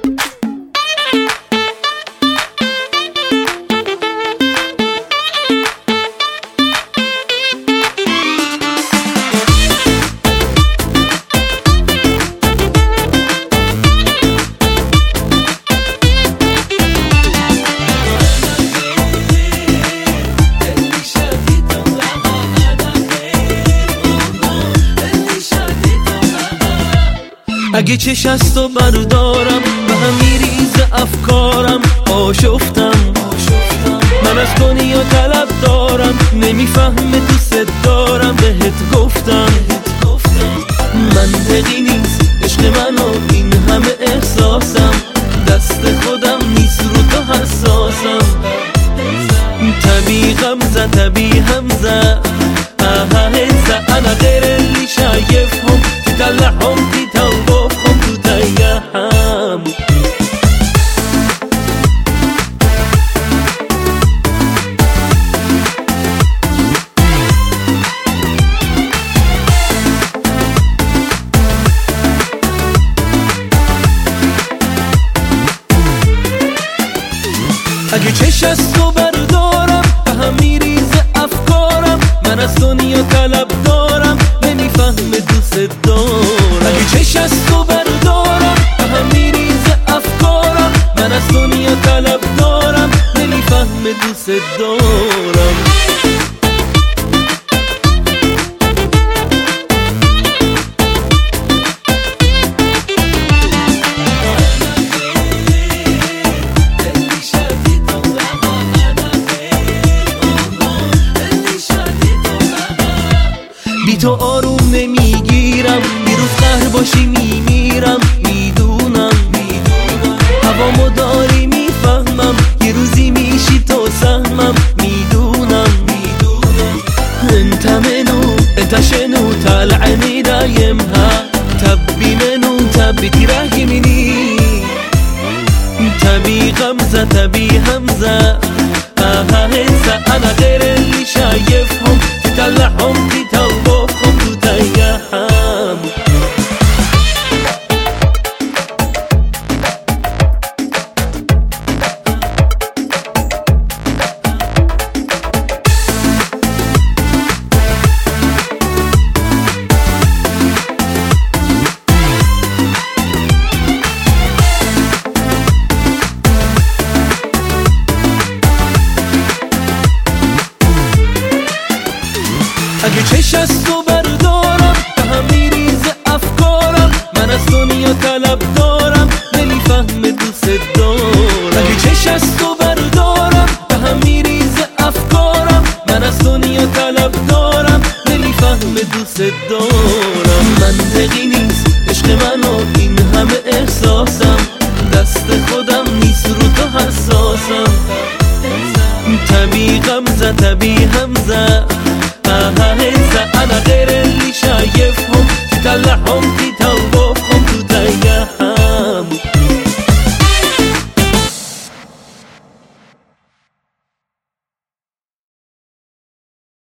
اگه چش از تو بردارم به هم میریز افکارم. آشفتم من از دنیا طلب دارم، نمیفهمه دوست دارم. بهت گفتم منطقی نیست عشق من و این همه احساسم. دست خودم نیست رو تو حساسم. طبيعي غمزة طبيعي همزة هنسى أنا غير اللي شايفهم. تدلعهم تتوبهم تضيعهم. اگه چش از تو بردارم به هم میریزه افکارم. من از دنیا طلب دارم، نمیفهمه دوست دارم. اگه چش از تو بردارم به هم میریزه افکارم. من از دنیا طلب دارم، نمیفهمه دوست دارم. بی تو آروم نمیگیرم، دیروز قهر باشی میمیرم. میدونم هوامو داری میفهمم، یه روزی میشی تو سهمم. میدونم انت منو انت شنو تلعني دايمها. تبي منو تبي تراهمني. تبي غمزة تبي همزة هنسى أنا غير اللي شايفهم. تطلعهم تتوبهم تضيعهم. اگه چش از تو بردارم به هم میریزه افکارم. من از دنیا طلب دارم، نمیفهمه دوست دارم. اگه چش از تو بردارم به هم میریزه افکارم. من از دنیا طلب دارم، نمیفهمه دوست دارم. منطقی نیست عشق من و این همه احساسم.